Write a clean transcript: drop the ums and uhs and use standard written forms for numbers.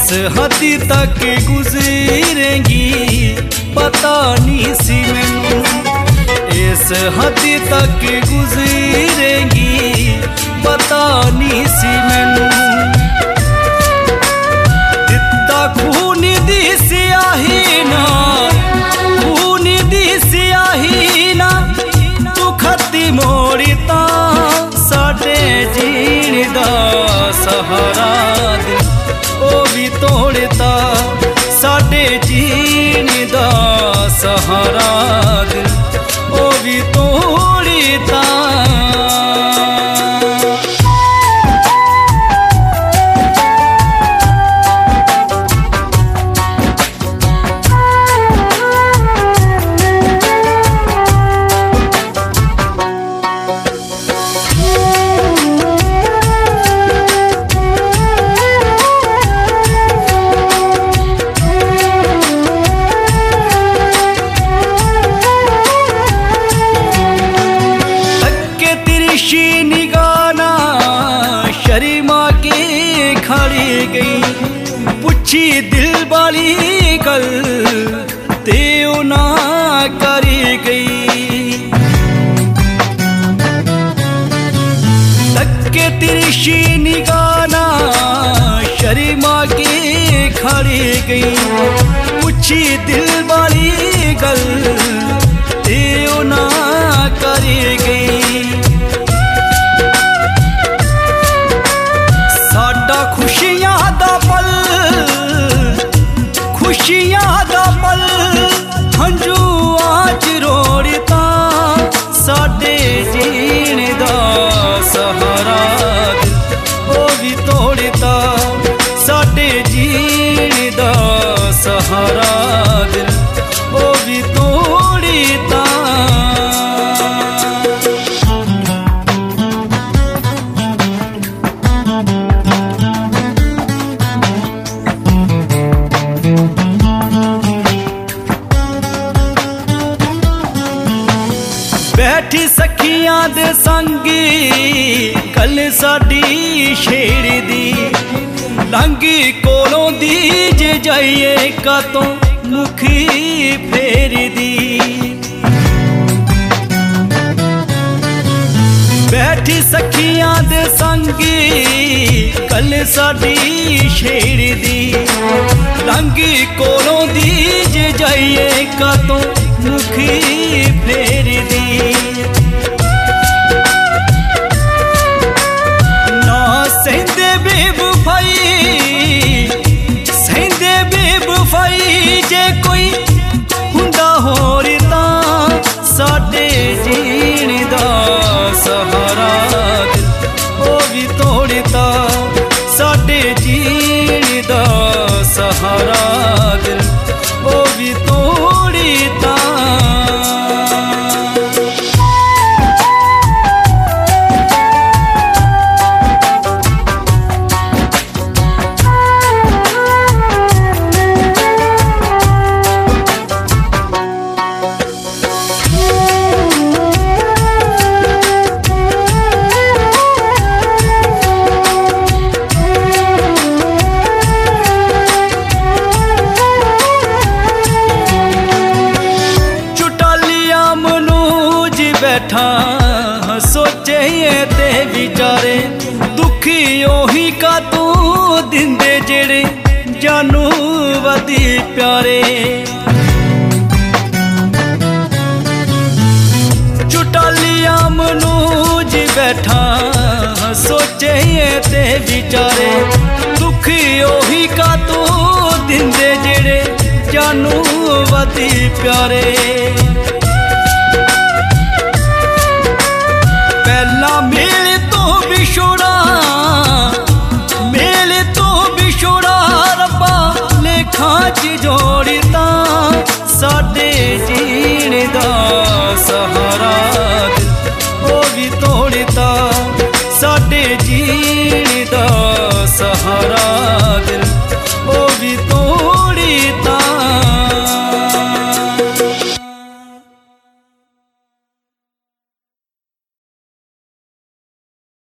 किस हद तक गुजरेंगी पता नहीं सी मैनू, इस हद तक गुजरेंगी पता नहीं सी मैनू। दिता खून दी स्याही ना, खून दी स्याही ना, तू खत्ती मोड़ता साडे जीण दा सहारा दिल ओ भी तोड़ता, साडे जीण दा सहारा दिल ओ भी तोड़ता। शर्मा के खड़ी गई पुछी दिल वाली गल ते ना करी गई, तक्के तिरछी निगाना शर्मा के खड़ी गई पुछी दिल वाली गल ते ना करी गई। खुशियां दा पल, खुशियां दा पल हंजू आज रोड़ता, साडे जीण दा सहारा दिल ओ भी तोड़ता, साडे जीण दा सहारा दिल ओ भी तोड़ता। बैठी सखियां दे संगी कल साडी छेड़ दी, लंगी कोलों दी जे जाइए कातों मुखी फेर दी। बैठी सखियां दे संगी कल साडी छेड़ दी, लंगी कोलों दी जे जाइए कातों मुखी फेर दी। ना सेंदे बेवफाई, सेंदे बेवफाई जे कोई हुंदा होर तां साडे जीण दा सहारा दिल ओ भी तोड़ता, साडे जीण दा सहारा दिल ओ भी तोड़ता। बैठा सोचे ते विचारे दुखी ओही का तू दिंदे जेड़े जानू वदी प्यारे। चुटालिया मनूज बैठा सोचे ते विचारे दुखी ओही का तू दिंदे जेड़े जानू वदी प्यारे। पहला मेले तो बिछोड़ा, मेले तो बिछोड़ा रब्बा लेखा च जो साडे जीण दा सहारा